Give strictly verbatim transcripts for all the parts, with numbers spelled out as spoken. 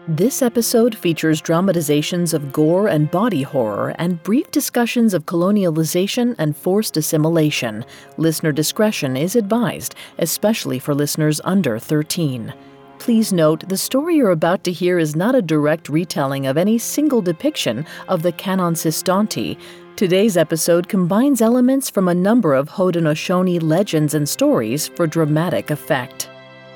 This episode features dramatizations of gore and body horror and brief discussions of colonialization and forced assimilation. Listener discretion is advised, especially for listeners under thirteen. Please note, the story you're about to hear is not a direct retelling of any single depiction of the Kanon-Systanti. Today's episode combines elements from a number of Haudenosaunee legends and stories for dramatic effect.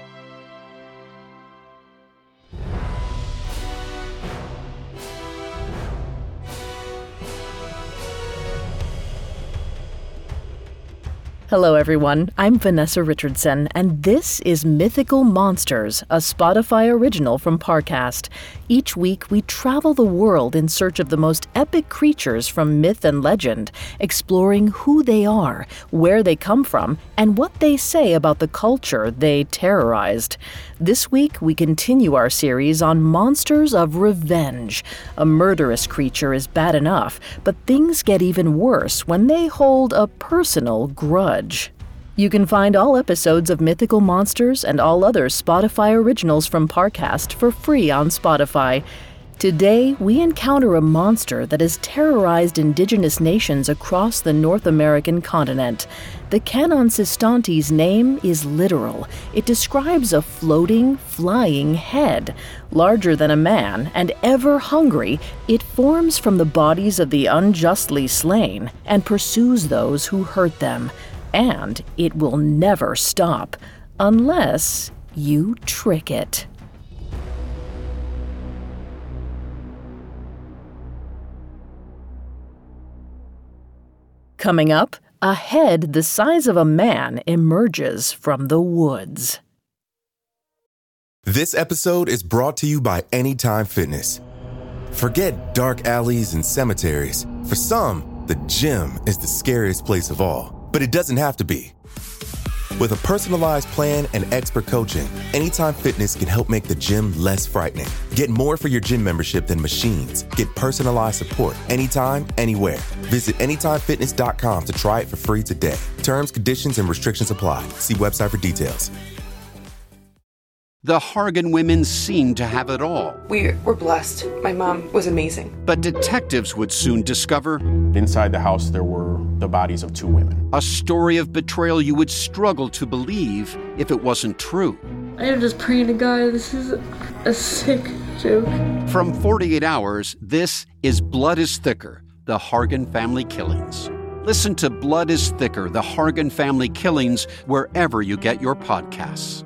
Hello everyone, I'm Vanessa Richardson, and this is Mythical Monsters, a Spotify original from Parcast. Each week, we travel the world in search of the most epic creatures from myth and legend, exploring who they are, where they come from, and what they say about the culture they terrorized. This week, we continue our series on Monsters of Revenge. A murderous creature is bad enough, but things get even worse when they hold a personal grudge. You can find all episodes of Mythical Monsters and all other Spotify originals from Parcast for free on Spotify. Today, we encounter a monster that has terrorized indigenous nations across the North American continent. The Kanon-Systanti's name is literal. It describes a floating, flying head. Larger than a man and ever hungry, it forms from the bodies of the unjustly slain and pursues those who hurt them. And it will never stop, unless you trick it. Coming up, a head the size of a man emerges from the woods. This episode is brought to you by Anytime Fitness. Forget dark alleys and cemeteries. For some, the gym is the scariest place of all. But it doesn't have to be. With a personalized plan and expert coaching, Anytime Fitness can help make the gym less frightening. Get more for your gym membership than machines. Get personalized support anytime, anywhere. Visit anytime fitness dot com to try it for free today. Terms, conditions, and restrictions apply. See website for details. The Hargan women seemed to have it all. We were blessed. My mom was amazing. But detectives would soon discover inside the house there were the bodies of two women. A story of betrayal you would struggle to believe if it wasn't true. I am just praying to God, this is a sick joke. From forty-eight hours, this is Blood is Thicker, the Hargan Family Killings. Listen to Blood is Thicker, the Hargan Family Killings, wherever you get your podcasts.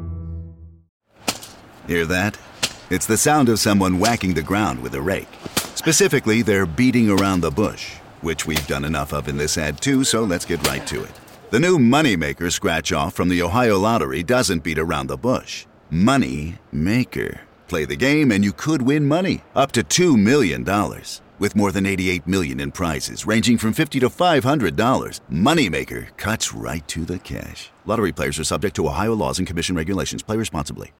Hear that? It's the sound of someone whacking the ground with a rake. Specifically, they're beating around the bush, which we've done enough of in this ad too, so let's get right to it. The new Moneymaker scratch-off from the Ohio Lottery doesn't beat around the bush. Money Maker. Play the game and you could win money, up to two million dollars. With more than eighty-eight million dollars in prizes, ranging from fifty dollars to five hundred dollars, Moneymaker cuts right to the cash. Lottery players are subject to Ohio laws and commission regulations. Play responsibly.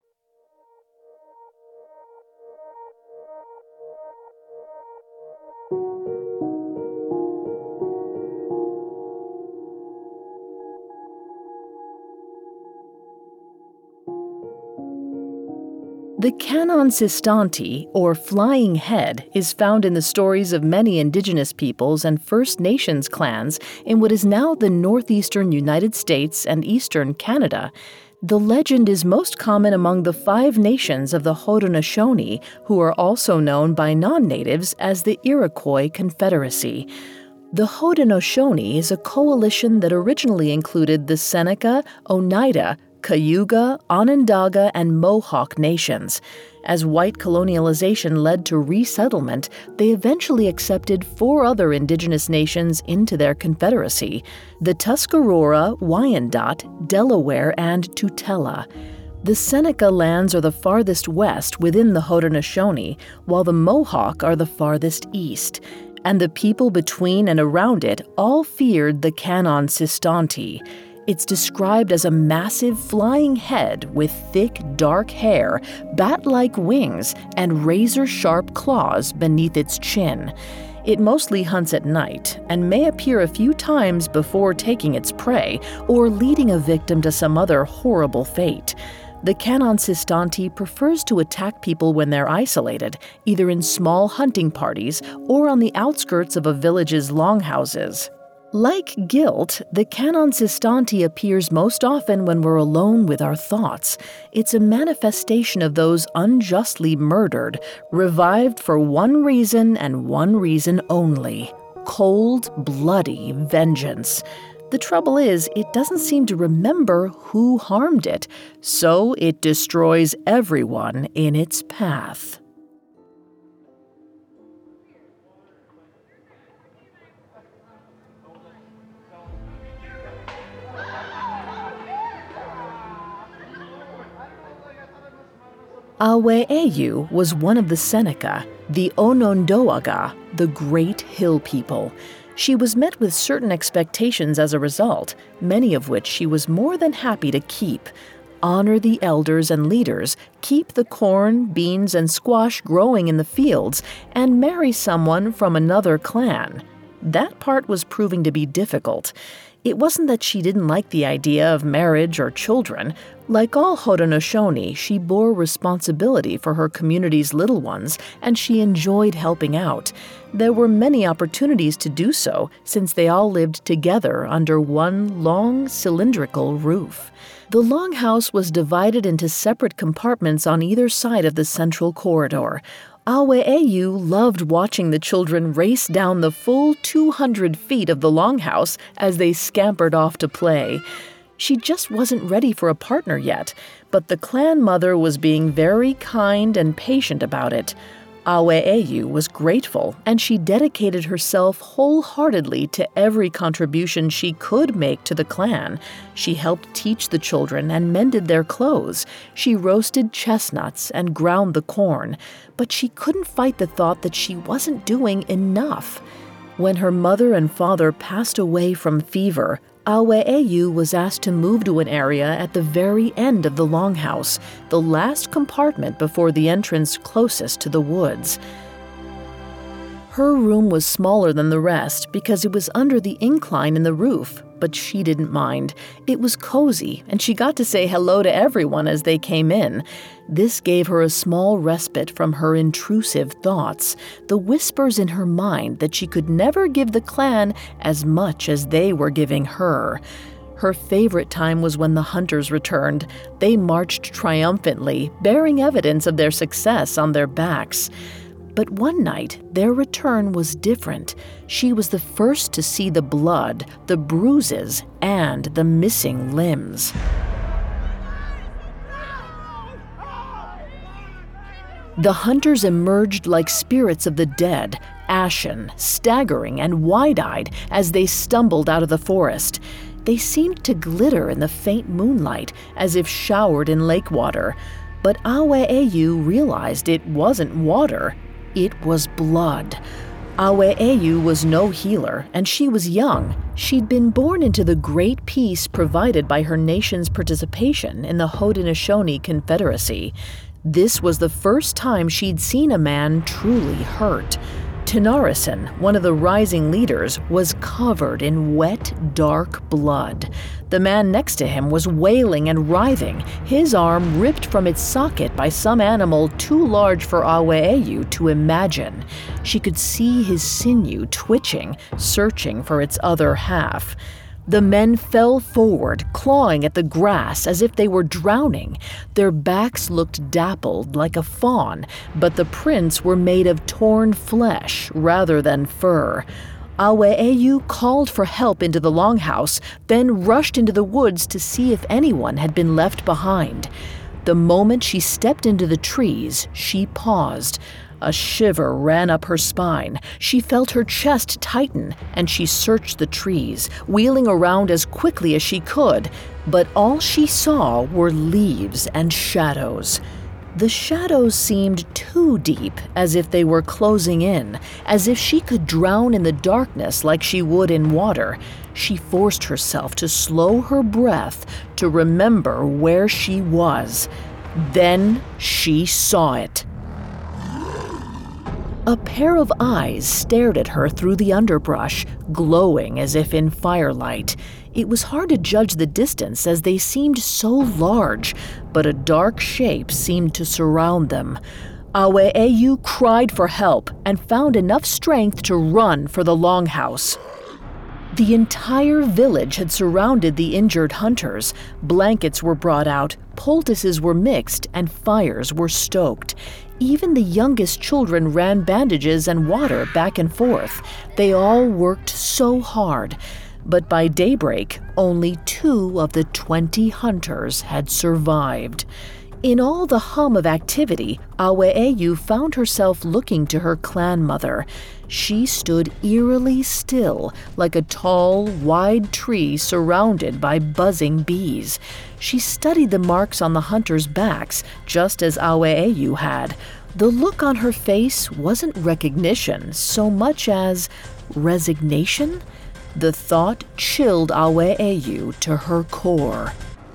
The Kanon-Systanti, or flying head, is found in the stories of many indigenous peoples and First Nations clans in what is now the northeastern United States and eastern Canada. The legend is most common among the five nations of the Haudenosaunee, who are also known by non-natives as the Iroquois Confederacy. The Haudenosaunee is a coalition that originally included the Seneca, Oneida, Cayuga, Onondaga, and Mohawk nations. As white colonialization led to resettlement, they eventually accepted four other indigenous nations into their confederacy: the Tuscarora, Wyandot, Delaware, and Tutela. The Seneca lands are the farthest west within the Haudenosaunee, while the Mohawk are the farthest east. And the people between and around it all feared the Kanon-Systanti. It's described as a massive flying head with thick, dark hair, bat-like wings, and razor-sharp claws beneath its chin. It mostly hunts at night and may appear a few times before taking its prey or leading a victim to some other horrible fate. The Canon Sistanti prefers to attack people when they're isolated, either in small hunting parties or on the outskirts of a village's longhouses. Like guilt, the Canon Sistanti appears most often when we're alone with our thoughts. It's a manifestation of those unjustly murdered, revived for one reason and one reason only: cold, bloody vengeance. The trouble is, it doesn't seem to remember who harmed it, so it destroys everyone in its path. Awe'eyu was one of the Seneca, the Onondaga, the Great Hill People. She was met with certain expectations as a result, many of which she was more than happy to keep. Honor the elders and leaders, keep the corn, beans, and squash growing in the fields, and marry someone from another clan. That part was proving to be difficult. It wasn't that she didn't like the idea of marriage or children. Like all Haudenosaunee, she bore responsibility for her community's little ones, and she enjoyed helping out. There were many opportunities to do so, since they all lived together under one long, cylindrical roof. The longhouse was divided into separate compartments on either side of the central corridor. Awe'eyu loved watching the children race down the full two hundred feet of the longhouse as they scampered off to play. She just wasn't ready for a partner yet, but the clan mother was being very kind and patient about it. Awe'eyu was grateful, and she dedicated herself wholeheartedly to every contribution she could make to the clan. She helped teach the children and mended their clothes. She roasted chestnuts and ground the corn, but she couldn't fight the thought that she wasn't doing enough. When her mother and father passed away from fever, Awe'eyu was asked to move to an area at the very end of the longhouse, the last compartment before the entrance closest to the woods. Her room was smaller than the rest because it was under the incline in the roof, but she didn't mind. It was cozy, and she got to say hello to everyone as they came in. This gave her a small respite from her intrusive thoughts, the whispers in her mind that she could never give the clan as much as they were giving her. Her favorite time was when the hunters returned. They marched triumphantly, bearing evidence of their success on their backs. But one night, their return was different. She was the first to see the blood, the bruises, and the missing limbs. The hunters emerged like spirits of the dead, ashen, staggering, and wide-eyed as they stumbled out of the forest. They seemed to glitter in the faint moonlight, as if showered in lake water. But Awe'eyu realized it wasn't water. It was blood. Awe'eyu was no healer, and she was young. She'd been born into the great peace provided by her nation's participation in the Haudenosaunee Confederacy. This was the first time she'd seen a man truly hurt. Tinarissen, one of the rising leaders, was covered in wet, dark blood. The man next to him was wailing and writhing, his arm ripped from its socket by some animal too large for Awe'eyu to imagine. She could see his sinew twitching, searching for its other half. The men fell forward, clawing at the grass as if they were drowning. Their backs looked dappled like a fawn, but the prints were made of torn flesh rather than fur. Awe'eyu called for help into the longhouse, then rushed into the woods to see if anyone had been left behind. The moment she stepped into the trees, she paused. A shiver ran up her spine. She felt her chest tighten, and she searched the trees, wheeling around as quickly as she could. But all she saw were leaves and shadows. The shadows seemed too deep, as if they were closing in, as if she could drown in the darkness like she would in water. She forced herself to slow her breath, to remember where she was. Then she saw it. A pair of eyes stared at her through the underbrush, glowing as if in firelight. It was hard to judge the distance as they seemed so large, but a dark shape seemed to surround them. Aweiyu cried for help and found enough strength to run for the longhouse. The entire village had surrounded the injured hunters. Blankets were brought out, poultices were mixed, and fires were stoked. Even the youngest children ran bandages and water back and forth. They all worked so hard. But by daybreak, only two of the twenty hunters had survived. In all the hum of activity, Aweiyu found herself looking to her clan mother. She stood eerily still, like a tall, wide tree surrounded by buzzing bees. She studied the marks on the hunters' backs, just as Aweiyu had. The look on her face wasn't recognition so much as resignation. The thought chilled Aweiyu to her core.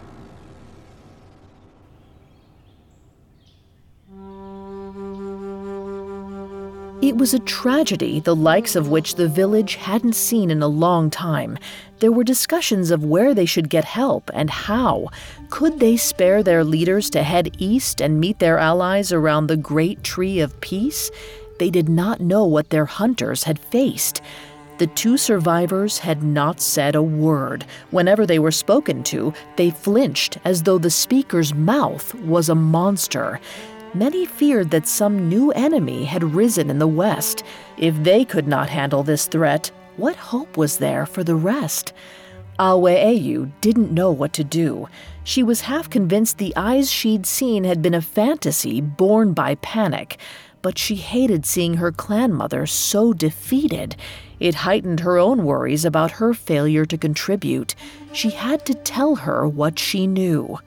It was a tragedy the likes of which the village hadn't seen in a long time. There were discussions of where they should get help and how. Could they spare their leaders to head east and meet their allies around the Great Tree of Peace? They did not know what their hunters had faced. The two survivors had not said a word. Whenever they were spoken to, they flinched as though the speaker's mouth was a monster. Many feared that some new enemy had risen in the west. If they could not handle this threat, what hope was there for the rest? Aweiyu didn't know what to do. She was half convinced the eyes she'd seen had been a fantasy born by panic, but she hated seeing her clan mother so defeated. It heightened her own worries about her failure to contribute. She had to tell her what she knew.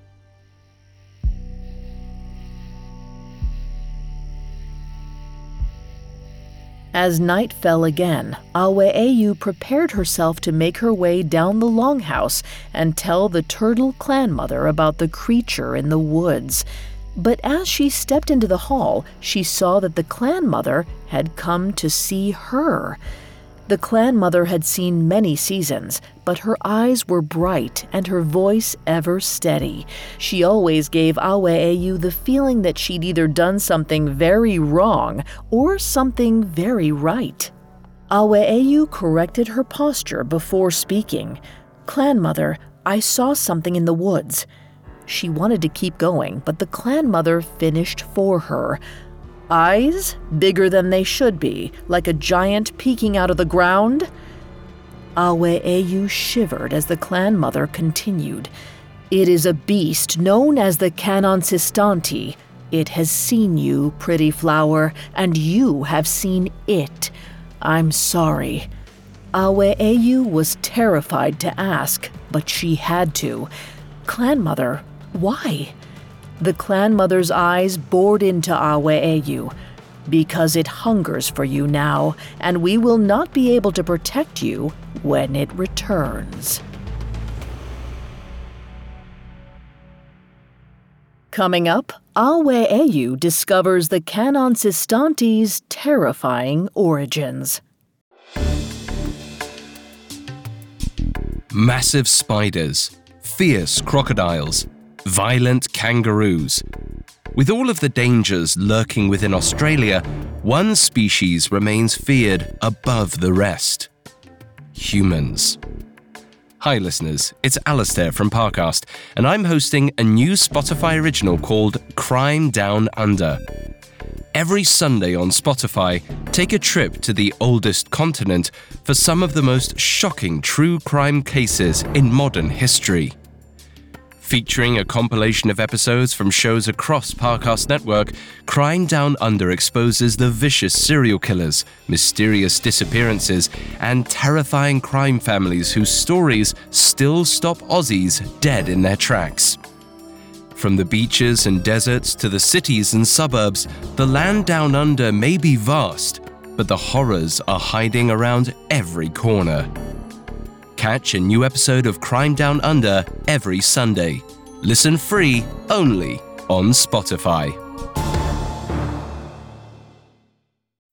As night fell again, Aweiyu prepared herself to make her way down the longhouse and tell the turtle clan mother about the creature in the woods. But as she stepped into the hall, she saw that the clan mother had come to see her. The clan mother had seen many seasons, but her eyes were bright and her voice ever steady. She always gave Aweiyu the feeling that she'd either done something very wrong or something very right. Aweiyu corrected her posture before speaking. "Clan mother, I saw something in the woods." She wanted to keep going, but the clan mother finished for her. "Eyes? Bigger than they should be, like a giant peeking out of the ground?" Aweiyu shivered as the clan mother continued. "It is a beast known as the Canonsistanti. It has seen you, pretty flower, and you have seen it. I'm sorry." Aweiyu was terrified to ask, but she had to. "Clan mother, why?" The clan mother's eyes bored into Aweiyu. "Because it hungers for you now, and we will not be able to protect you when it returns." Coming up, Aweiyu discovers the Canonsistanti's terrifying origins. Massive spiders, fierce crocodiles, violent kangaroos. With all of the dangers lurking within Australia, one species remains feared above the rest: humans. Hi listeners, it's Alistair from Parcast, and I'm hosting a new Spotify original called Crime Down Under. Every Sunday on Spotify, take a trip to the oldest continent for some of the most shocking true crime cases in modern history. Featuring a compilation of episodes from shows across Parcast Network, Crime Down Under exposes the vicious serial killers, mysterious disappearances, and terrifying crime families whose stories still stop Aussies dead in their tracks. From the beaches and deserts to the cities and suburbs, the land down under may be vast, but the horrors are hiding around every corner. Catch a new episode of Crime Down Under every Sunday. Listen free only on Spotify.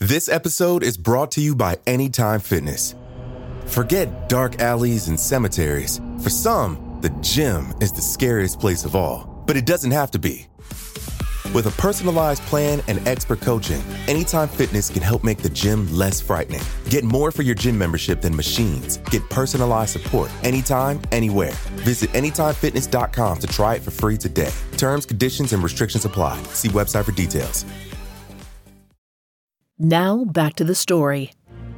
This episode is brought to you by Anytime Fitness. Forget dark alleys and cemeteries. For some, the gym is the scariest place of all, but it doesn't have to be. With a personalized plan and expert coaching, Anytime Fitness can help make the gym less frightening. Get more for your gym membership than machines. Get personalized support anytime, anywhere. Visit anytime fitness dot com to try it for free today. Terms, conditions, and restrictions apply. See website for details. Now back to the story.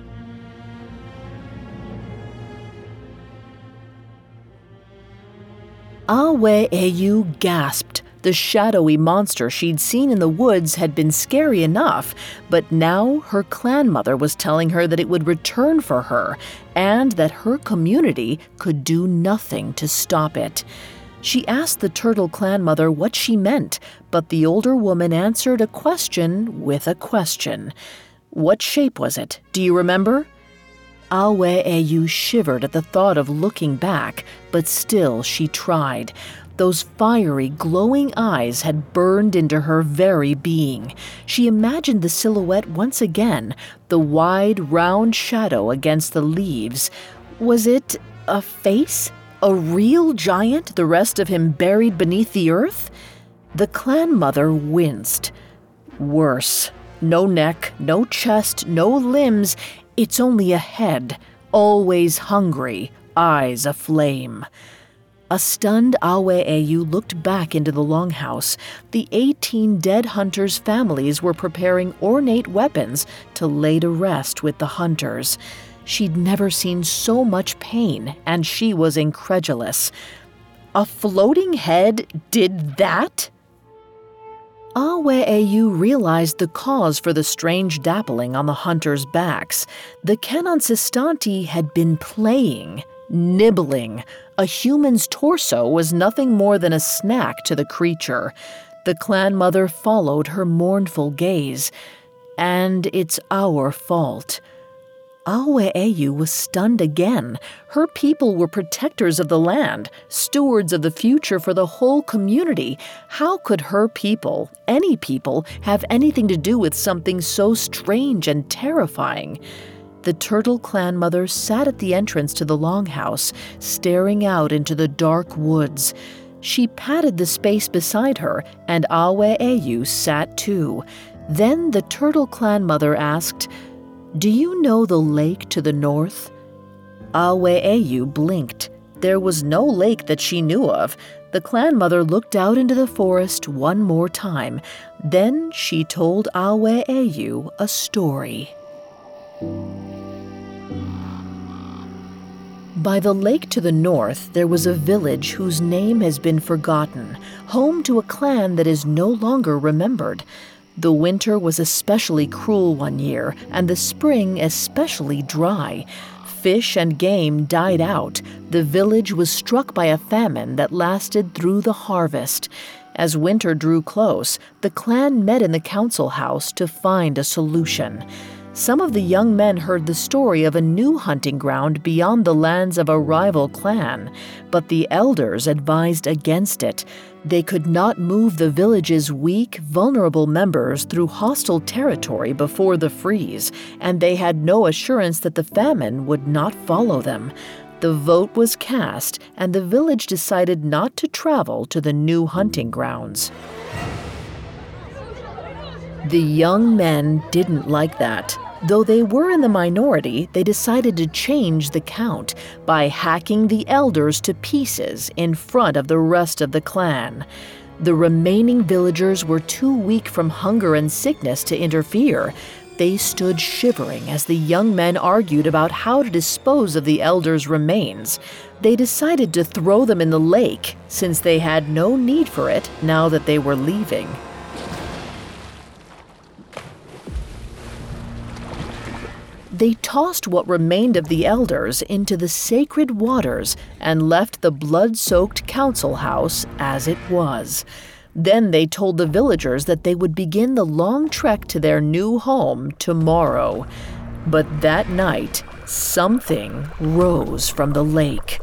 Awe-Ayu gasped. The shadowy monster she'd seen in the woods had been scary enough, but now her clan mother was telling her that it would return for her and that her community could do nothing to stop it. She asked the turtle clan mother what she meant, but the older woman answered a question with a question. What shape was it? Do you remember? Awe-Ayu shivered at the thought of looking back, but still she tried. Those fiery, glowing eyes had burned into her very being. She imagined the silhouette once again, the wide, round shadow against the leaves. Was it a face? A real giant, the rest of him buried beneath the earth? The clan mother winced. Worse. No neck, no chest, no limbs. It's only a head, always hungry, eyes aflame. A stunned Awe-Ayu looked back into the longhouse. The eighteen dead hunters' families were preparing ornate weapons to lay to rest with the hunters. She'd never seen so much pain, and she was incredulous. A floating head did that? Awe-Ayu realized the cause for the strange dappling on the hunters' backs. The Kanansistante had been playing, nibbling. A human's torso was nothing more than a snack to the creature. The clan mother followed her mournful gaze. And it's our fault. Awe-Ayu was stunned again. Her people were protectors of the land, stewards of the future for the whole community. How could her people, any people, have anything to do with something so strange and terrifying? The turtle clan mother sat at the entrance to the longhouse, staring out into the dark woods. She patted the space beside her, and Awe-Ayu sat too. Then the turtle clan mother asked, "Do you know the lake to the north?" Awe-Ayu blinked. There was no lake that she knew of. The clan mother looked out into the forest one more time. Then she told Awe-Ayu a story. By the lake to the north, there was a village whose name has been forgotten, home to a clan that is no longer remembered. The winter was especially cruel one year, and the spring especially dry. Fish and game died out. The village was struck by a famine that lasted through the harvest. As winter drew close, the clan met in the council house to find a solution. Some of the young men heard the story of a new hunting ground beyond the lands of a rival clan, but the elders advised against it. They could not move the village's weak, vulnerable members through hostile territory before the freeze, and they had no assurance that the famine would not follow them. The vote was cast, and the village decided not to travel to the new hunting grounds. The young men didn't like that. Though they were in the minority, they decided to change the count by hacking the elders to pieces in front of the rest of the clan. The remaining villagers were too weak from hunger and sickness to interfere. They stood shivering as the young men argued about how to dispose of the elders' remains. They decided to throw them in the lake, since they had no need for it now that they were leaving. They tossed what remained of the elders into the sacred waters and left the blood-soaked council house as it was. Then they told the villagers that they would begin the long trek to their new home tomorrow. But that night, something rose from the lake.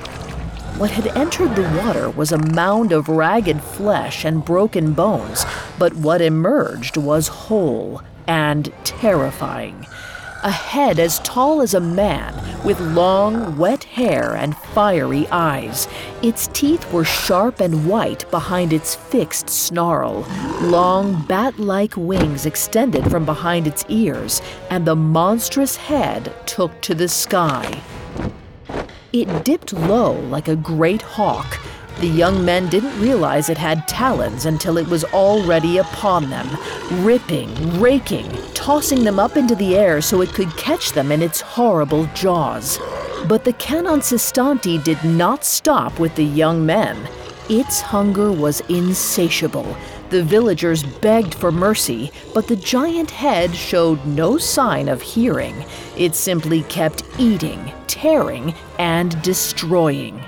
What had entered the water was a mound of ragged flesh and broken bones. but what emerged was whole and terrifying. A head as tall as a man, with long, wet hair and fiery eyes. Its teeth were sharp and white behind its fixed snarl. Long, bat-like wings extended from behind its ears, and the monstrous head took to the sky. It dipped low like a great hawk. The young men didn't realize it had talons until it was already upon them, ripping, raking, tossing them up into the air so it could catch them in its horrible jaws. But the Canon Sistanti did not stop with the young men. Its hunger was insatiable. The villagers begged for mercy, but the giant head showed no sign of hearing. It simply kept eating, tearing, and destroying.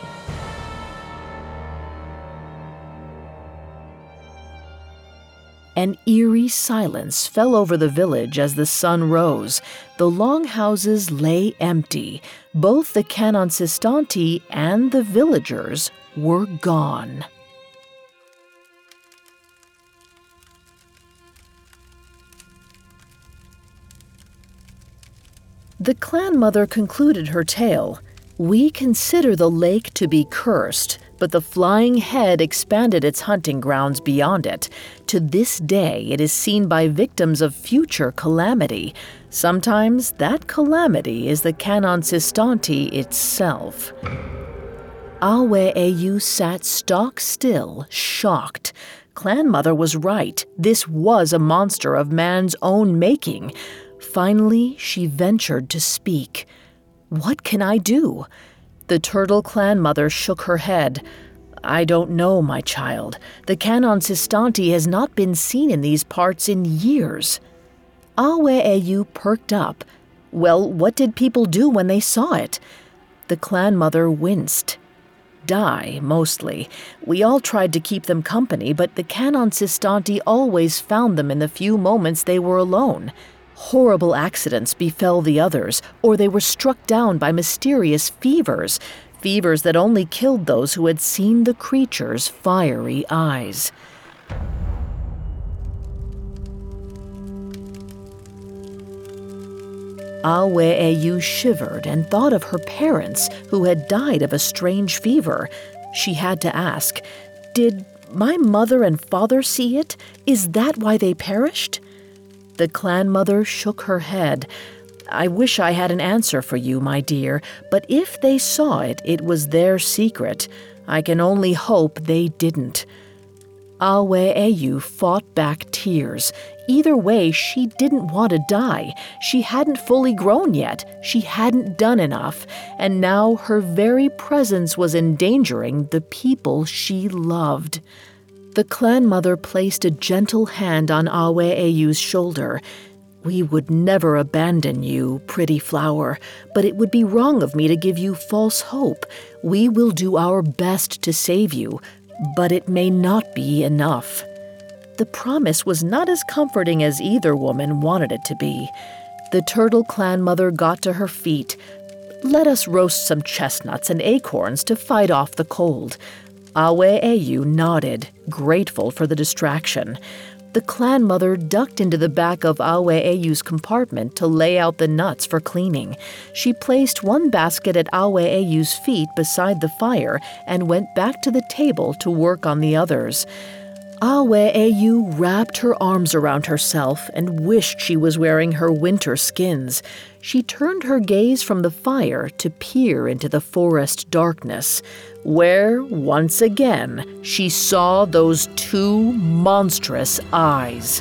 An eerie silence fell over the village as the sun rose. The long houses lay empty. Both the Canon Sistanti and the villagers were gone. The clan mother concluded her tale. We consider the lake to be cursed, but the flying head expanded its hunting grounds beyond it. To this day, it is seen by victims of future calamity. Sometimes that calamity is the Canon Sistanti itself. Awe-Ayu sat stock still, shocked. Clan Mother was right. This was a monster of man's own making. Finally, she ventured to speak. What can I do? The Turtle Clan Mother shook her head. I don't know, my child. The Canon Sistanti has not been seen in these parts in years. Awe-Ayu perked up. Well, what did people do when they saw it? The Clan Mother winced. Die, mostly. We all tried to keep them company, but the Canon Sistanti always found them in the few moments they were alone. Horrible accidents befell the others, or they were struck down by mysterious fevers, fevers that only killed those who had seen the creature's fiery eyes. Awe-Ayu shivered and thought of her parents who had died of a strange fever. She had to ask, did my mother and father see it? Is that why they perished? The Clan Mother shook her head. I wish I had an answer for you, my dear, but if they saw it, it was their secret. I can only hope they didn't. Awe-Ayu fought back tears. Either way, she didn't want to die. She hadn't fully grown yet. She hadn't done enough. And now her very presence was endangering the people she loved. The Clan Mother placed a gentle hand on Awe-Ayu's shoulder. We would never abandon you, pretty flower, but it would be wrong of me to give you false hope. We will do our best to save you, but it may not be enough. The promise was not as comforting as either woman wanted it to be. The Turtle Clan Mother got to her feet. Let us roast some chestnuts and acorns to fight off the cold. Awe-Ayu nodded, grateful for the distraction. The Clan Mother ducked into the back of Awe-Ayu's compartment to lay out the nuts for cleaning. She placed one basket at Awe-Ayu's feet beside the fire and went back to the table to work on the others. Awe-Ayu wrapped her arms around herself and wished she was wearing her winter skins. She turned her gaze from the fire to peer into the forest darkness, where, once again, she saw those two monstrous eyes.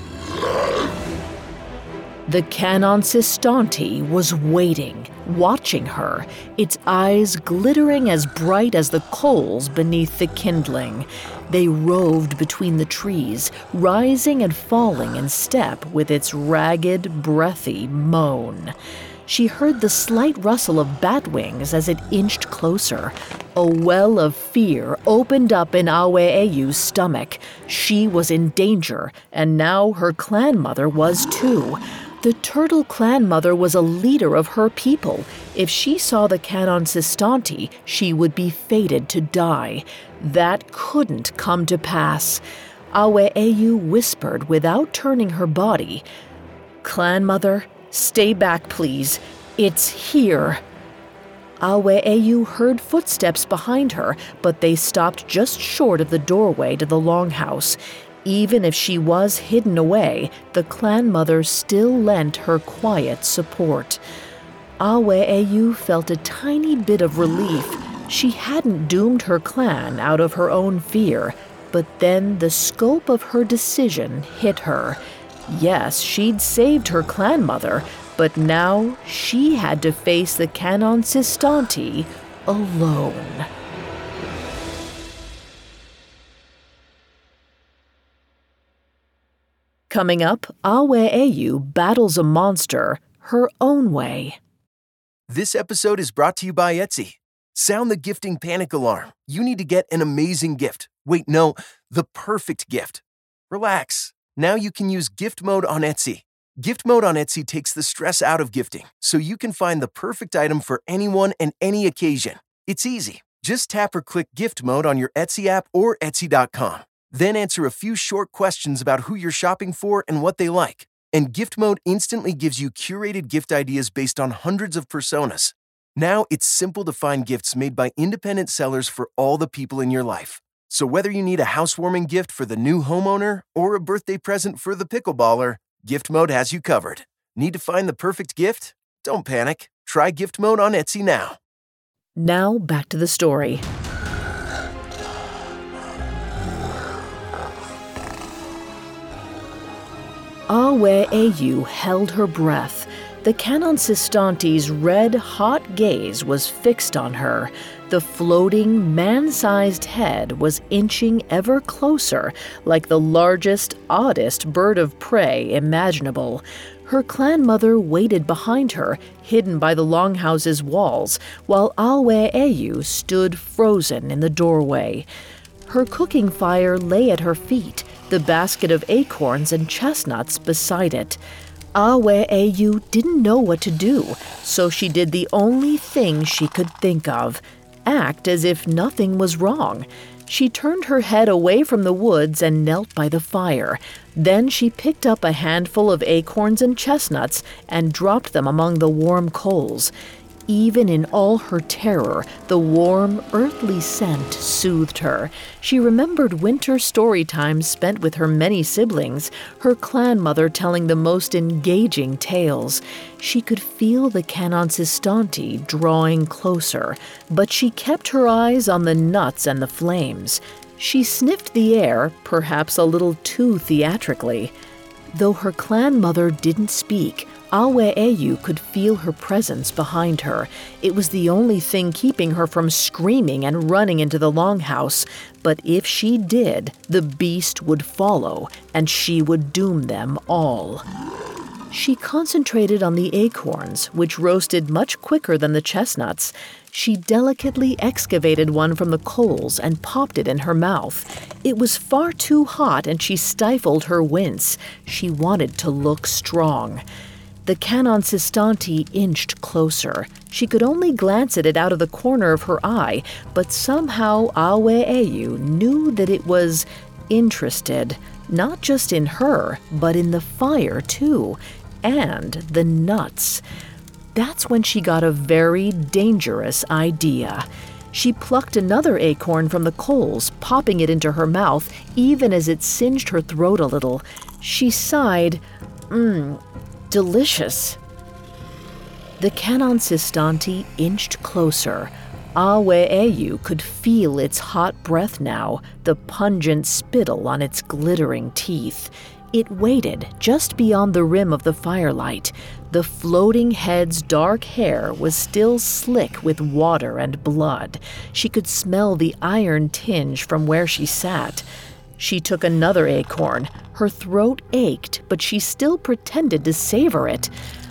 The Canon Sistanti was waiting, watching her, its eyes glittering as bright as the coals beneath the kindling. They roved between the trees, rising and falling in step with its ragged, breathy moan. She heard the slight rustle of bat wings as it inched closer. A well of fear opened up in Awe-Ayu's stomach. She was in danger, and now her clan mother was too. The Turtle Clan Mother was a leader of her people. If she saw the Canon Sistanti, she would be fated to die. That couldn't come to pass. Awe'eyu whispered without turning her body, "Clan Mother, stay back, please. It's here." Awe'eyu heard footsteps behind her, but they stopped just short of the doorway to the longhouse. Even if she was hidden away, the clan mother still lent her quiet support. Awe'eyu felt a tiny bit of relief. She hadn't doomed her clan out of her own fear, but then the scope of her decision hit her. Yes, she'd saved her clan mother, but now she had to face the Canon Sistanti alone. Coming up, Awe'eyu battles a monster her own way. This episode is brought to you by Etsy. Sound the gifting panic alarm. You need to get an amazing gift. Wait, no, the perfect gift. Relax. Now you can use gift mode on Etsy. Gift mode on Etsy takes the stress out of gifting, so you can find the perfect item for anyone and any occasion. It's easy. Just tap or click gift mode on your Etsy app or Etsy dot com. Then answer a few short questions about who you're shopping for and what they like. And gift mode instantly gives you curated gift ideas based on hundreds of personas. Now it's simple to find gifts made by independent sellers for all the people in your life. So whether you need a housewarming gift for the new homeowner or a birthday present for the pickleballer, Gift Mode has you covered. Need to find the perfect gift? Don't panic. Try Gift Mode on Etsy now. Now back to the story. Awe'eyu held her breath. The Canon Sistanti's red-hot gaze was fixed on her. The floating, man-sized head was inching ever closer, like the largest, oddest bird of prey imaginable. Her clan mother waited behind her, hidden by the longhouse's walls, while Awe'eyu stood frozen in the doorway. Her cooking fire lay at her feet, the basket of acorns and chestnuts beside it. Awe'eyu didn't know what to do, so she did the only thing she could think of: act as if nothing was wrong. She turned her head away from the woods and knelt by the fire. Then she picked up a handful of acorns and chestnuts and dropped them among the warm coals. Even in all her terror, the warm, earthly scent soothed her. She remembered winter story times spent with her many siblings, her clan mother telling the most engaging tales. She could feel the Canon Sistanti drawing closer, but she kept her eyes on the nuts and the flames. She sniffed the air, perhaps a little too theatrically. Though her clan mother didn't speak, Awe'eyu could feel her presence behind her. It was the only thing keeping her from screaming and running into the longhouse. But if she did, the beast would follow, and she would doom them all. She concentrated on the acorns, which roasted much quicker than the chestnuts. She delicately excavated one from the coals and popped it in her mouth. It was far too hot, and she stifled her wince. She wanted to look strong. The Canon Sistanti inched closer. She could only glance at it out of the corner of her eye, but somehow Awe'eyu knew that it was interested, not just in her, but in the fire too, and the nuts. That's when she got a very dangerous idea. She plucked another acorn from the coals, popping it into her mouth, even as it singed her throat a little. She sighed, mmm, delicious. The Canon Sistanti inched closer. Awe'eyu could feel its hot breath now, the pungent spittle on its glittering teeth. It waited just beyond the rim of the firelight. The floating head's dark hair was still slick with water and blood. She could smell the iron tinge from where she sat. She took another acorn. Her throat ached, but she still pretended to savor it.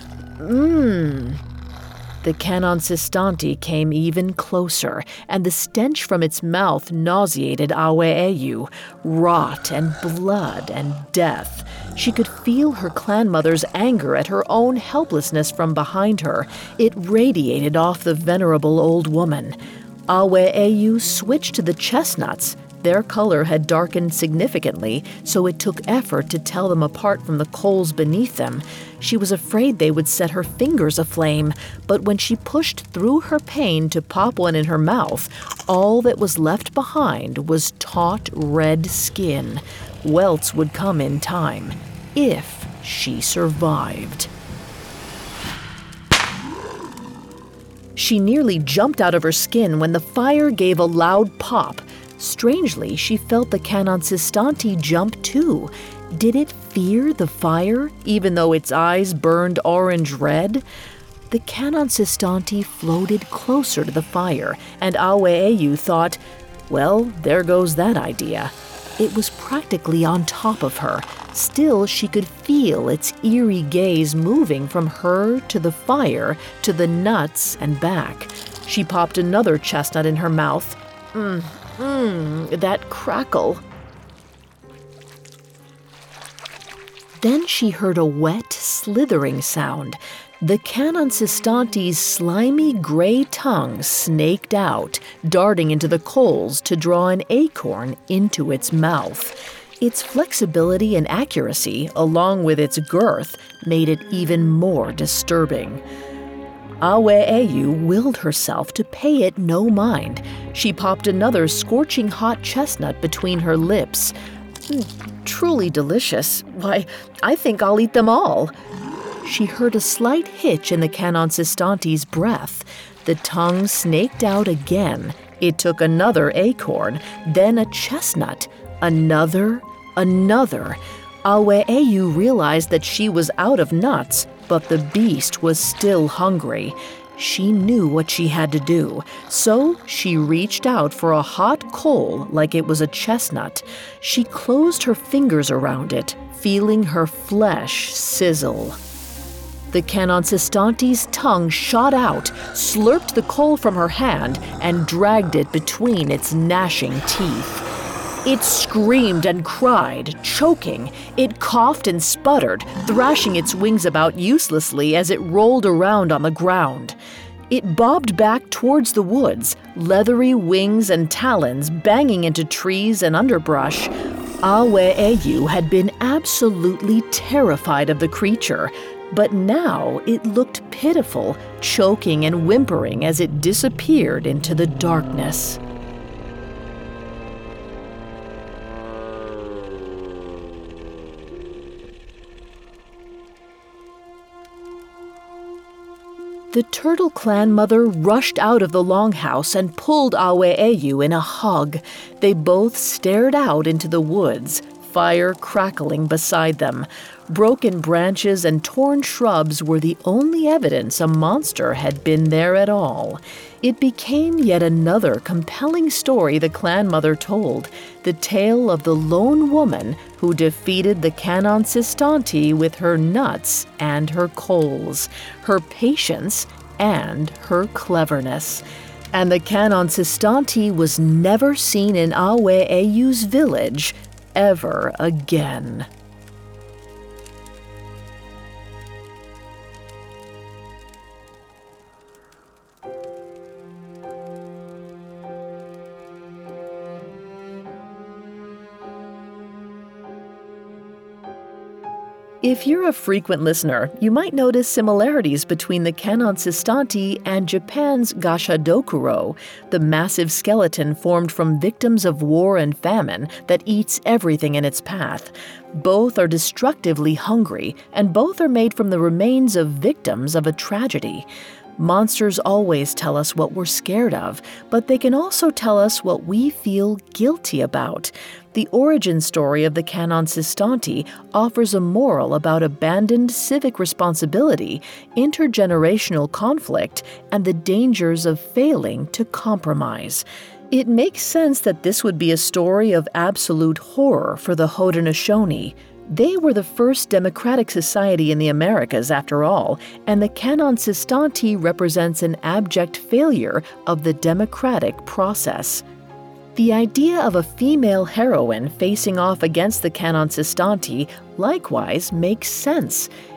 Mmm. The Canon Sistanti came even closer, and the stench from its mouth nauseated Awe'eyu. Rot and blood and death. She could feel her clan mother's anger at her own helplessness from behind her. It radiated off the venerable old woman. Awe'eyu switched to the chestnuts. Their color had darkened significantly, so it took effort to tell them apart from the coals beneath them. She was afraid they would set her fingers aflame, but when she pushed through her pain to pop one in her mouth, all that was left behind was taut red skin. Welts would come in time, if she survived. She nearly jumped out of her skin when the fire gave a loud pop. Strangely, she felt the Canon Sistanti jump too. Did it fear the fire, even though its eyes burned orange-red? The Canon Sistanti floated closer to the fire, and Aweiyu thought, well, there goes that idea. It was practically on top of her. Still, she could feel its eerie gaze moving from her to the fire to the nuts and back. She popped another chestnut in her mouth. Mmm, mmm, that crackle. Then she heard a wet, slithering sound. The Canon Sistanti's slimy gray tongue snaked out, darting into the coals to draw an acorn into its mouth. Its flexibility and accuracy, along with its girth, made it even more disturbing. Aweiyu willed herself to pay it no mind. She popped another scorching hot chestnut between her lips. Mm, truly delicious. Why, I think I'll eat them all. She heard a slight hitch in the Canon Sistanti's breath. The tongue snaked out again. It took another acorn, then a chestnut, another, another. Aweiyu realized that she was out of nuts, but the beast was still hungry. She knew what she had to do, so she reached out for a hot coal like it was a chestnut. She closed her fingers around it, feeling her flesh sizzle. The Canon Sistanti's tongue shot out, slurped the coal from her hand, and dragged it between its gnashing teeth. It screamed and cried, choking. It coughed and sputtered, thrashing its wings about uselessly as it rolled around on the ground. It bobbed back towards the woods, leathery wings and talons banging into trees and underbrush. Aweiyu had been absolutely terrified of the creature, but now it looked pitiful, choking and whimpering as it disappeared into the darkness. The Turtle Clan mother rushed out of the longhouse and pulled Aweiyu in a hug. They both stared out into the woods, fire crackling beside them. Broken branches and torn shrubs were the only evidence a monster had been there at all. It became yet another compelling story the clan mother told, the tale of the lone woman who defeated the Canon Sistanti with her nuts and her coals, her patience and her cleverness. And the Canon Sistanti was never seen in Aweiyu's village ever again. If you're a frequent listener, you might notice similarities between the Canon Sistanti and Japan's Gashadokuro, the massive skeleton formed from victims of war and famine that eats everything in its path. Both are destructively hungry, and both are made from the remains of victims of a tragedy. Monsters always tell us what we're scared of, but they can also tell us what we feel guilty about. The origin story of the Canon Sistanti offers a moral about abandoned civic responsibility, intergenerational conflict, and the dangers of failing to compromise. It makes sense that this would be a story of absolute horror for the Haudenosaunee. They were the first democratic society in the Americas, after all, and the Canon Sistanti represents an abject failure of the democratic process. The idea of a female heroine facing off against the Canon Sistanti likewise makes sense.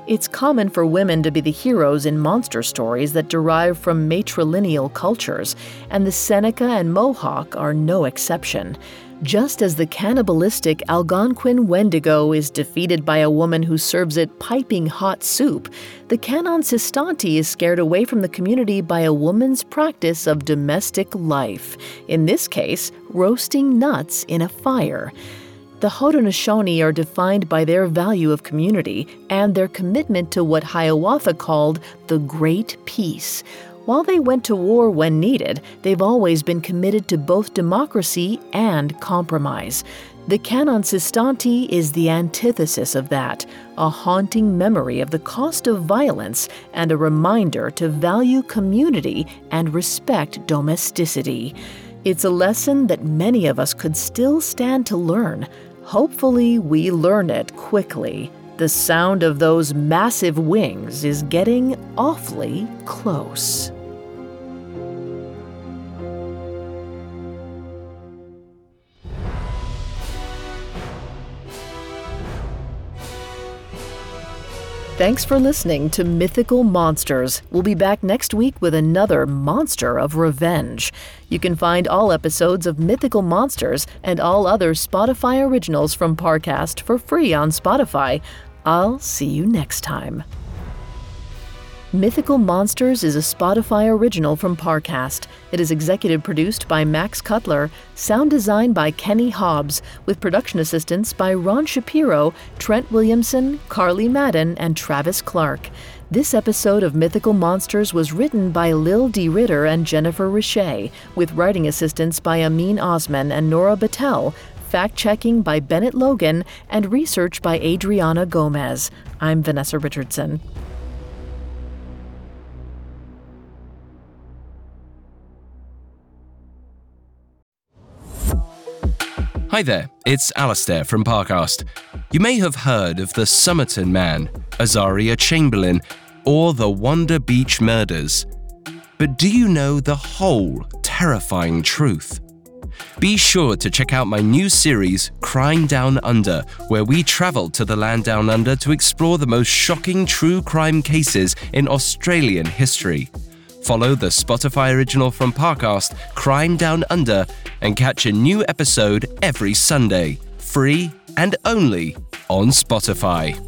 It's common for women to be the heroes in monster stories that derive from matrilineal cultures, and the Seneca and Mohawk are no exception. Just as the cannibalistic Algonquin Wendigo is defeated by a woman who serves it piping hot soup, the Canon Sistanti is scared away from the community by a woman's practice of domestic life, in this case, roasting nuts in a fire. The Haudenosaunee are defined by their value of community and their commitment to what Hiawatha called the Great Peace. While they went to war when needed, they've always been committed to both democracy and compromise. The Canon Sistanti is the antithesis of that, a haunting memory of the cost of violence and a reminder to value community and respect domesticity. It's a lesson that many of us could still stand to learn. Hopefully, we learn it quickly. The sound of those massive wings is getting awfully close. Thanks for listening to Mythical Monsters. We'll be back next week with another monster of revenge. You can find all episodes of Mythical Monsters and all other Spotify originals from Parcast for free on Spotify. I'll see you next time. Mythical Monsters is a Spotify original from Parcast. It is executive produced by Max Cutler, sound design by Kenny Hobbs, with production assistance by Ron Shapiro, Trent Williamson, Carly Madden, and Travis Clark. This episode of Mythical Monsters was written by Lil D. Ritter and Jennifer Richey, with writing assistance by Amin Osman and Nora Battelle, fact-checking by Bennett Logan, and research by Adriana Gomez. I'm Vanessa Richardson. Hi there, it's Alastair from Parcast. You may have heard of the Somerton Man, Azaria Chamberlain, or the Wonder Beach murders. But do you know the whole terrifying truth? Be sure to check out my new series, Crime Down Under, where we travel to the land down under to explore the most shocking true crime cases in Australian history. Follow the Spotify original from Parcast, Crime Down Under, and catch a new episode every Sunday, free and only on Spotify.